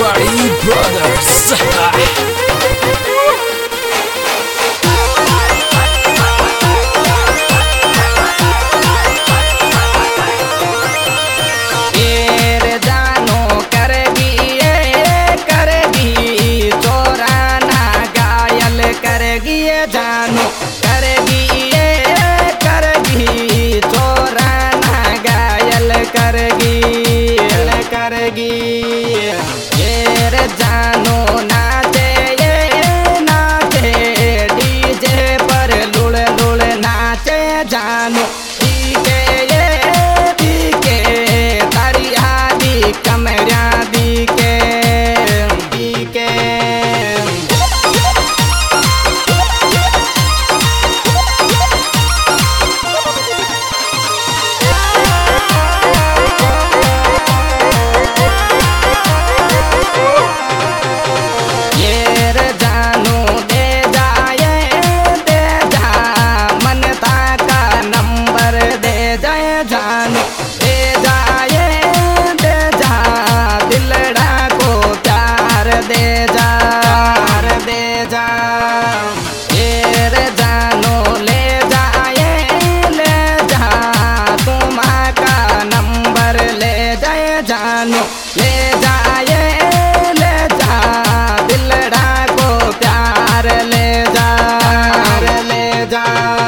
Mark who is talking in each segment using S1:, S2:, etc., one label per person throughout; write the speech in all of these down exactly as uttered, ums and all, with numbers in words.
S1: Party Brothers.
S2: जानो करेगी ये करेगी चोरा ना घायल करेगी करेगी ये रे जानो नाचे ये नाचे डीजे पर लुड़ लुड़ नाचे जानो डीके ये डीके तारी आदि कमरिया दीके डीके जानो ले जाए ले जा दिलड़ा को प्यार ले जा ले जा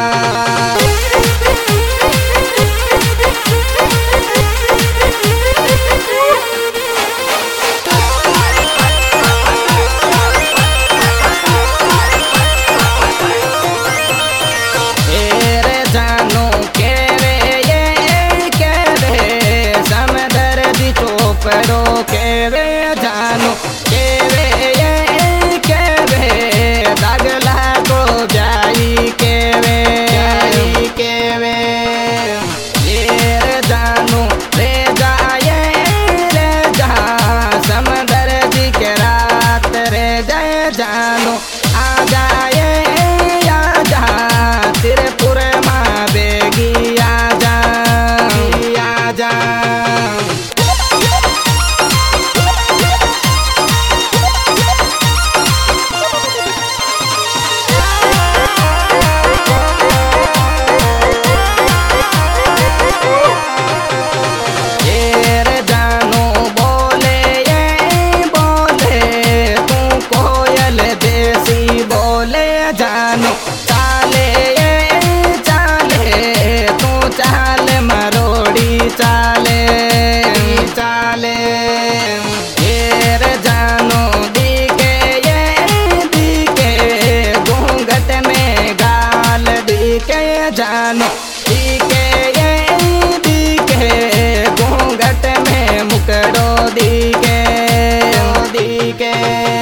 S2: पड़ो के वे जानो के वे ये के वे दागला को जाई के वे जाई के वे ये रे जानो ले जाए ले जा समंदर जी के रात रे जाए जानो आ जाए आ जा त्रिपुर माँ बेगी आ जा आ जा जानो चाले चाले तू चाल मरोड़ी चाले चाले ये रे जानो दिखे ये दिखे घूंघट में गाल दिखे जानो दिखे ये दिखे घूंघट में मुकड़ो दिखे दिखे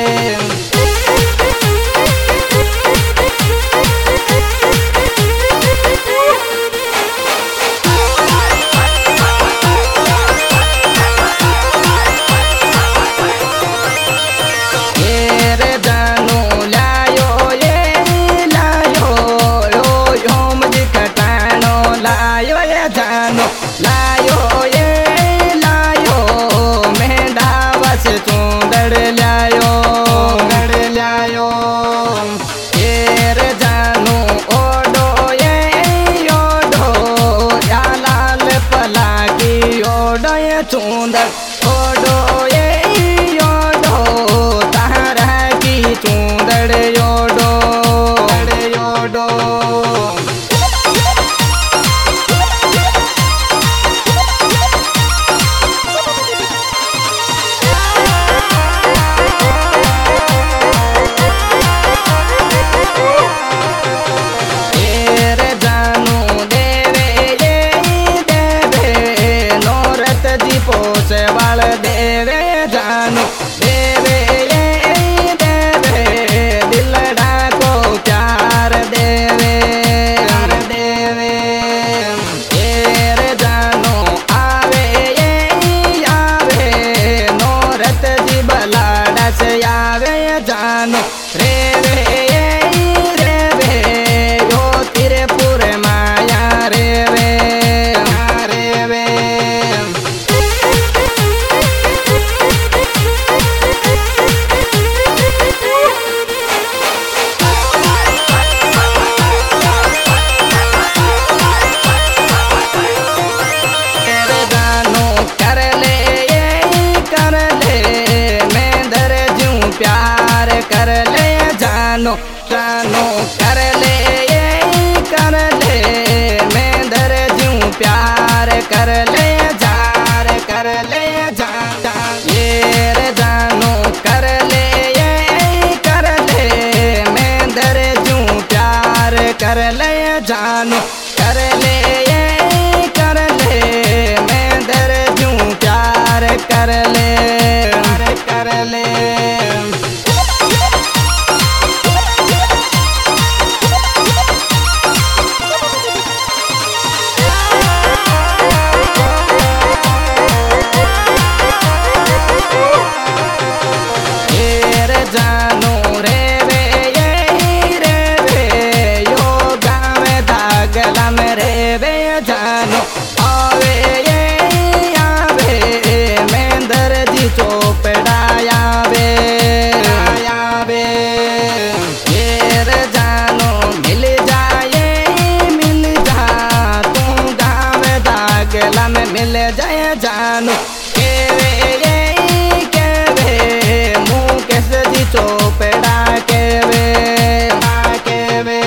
S2: जानो लायो ये लायो मेंढा बस चूंदड़ लायो दड़ लायो ये रे जानो ओडो ये ओडो या लाल पला की ओडो ये चूंदड़ ओडो ये ओडो तारा की चूंदड़ ओडो ओडो se va कर ले जार कर ले जा ये रे जानो कर ले ये कर ले मैं दर जूं प्यार कर ले जानो कर ले ये कर ले मैं दर जूं प्यार कर ले कर ले जानो रे वे ये रे वे यो गाँव दागला में रे वे जानो आवे ये आवे मैं दर्जी चोपड़ा आवे आवे ये रे जानो मिल जाए मिल जा तू गाँव दागला में मिल जाए जानो के वे ये के वे मुँह कैसे जी चोपड़ा के वे के वे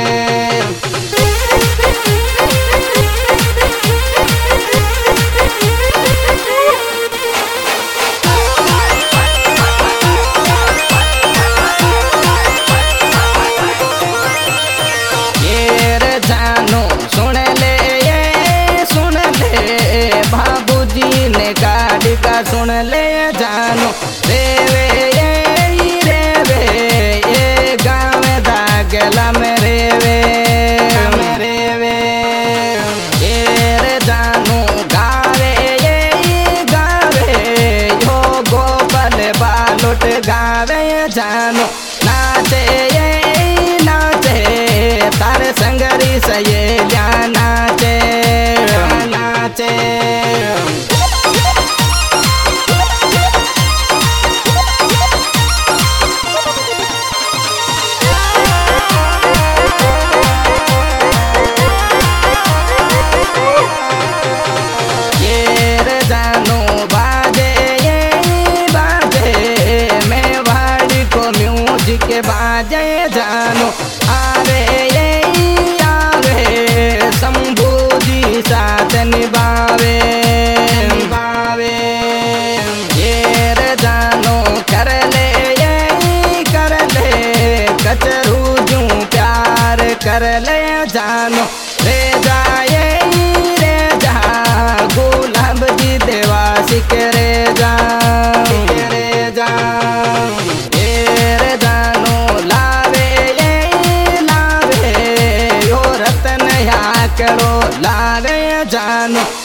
S2: ये रे जानो सुन ले ये सुन ले बाबूजी ने गाड़ी का सुन ले जानो रे वे ये रे वे ये गाँव दागला में रे वे मेरे वे ये रे जानो गावे ये गावे यो गोपाल बालुट गावे जानो नाचे ये नाचे तारे संगरी सहेलिया नाचे नाचे ये रे जानो बाजे ये बाजे मैं वाड़ी को म्यूजिक बाजे जानो आवे ये आवे शंभू जी साथ निभावे निभावे ये रे जानो कर ले ये कर ले कचरू जूं प्यार कर ले जानो रे जाए रे जा गुलाब जी देवासी के रे जा रे जा ये रे जानो लावे ये लावे यो रतन या करो लावे जानो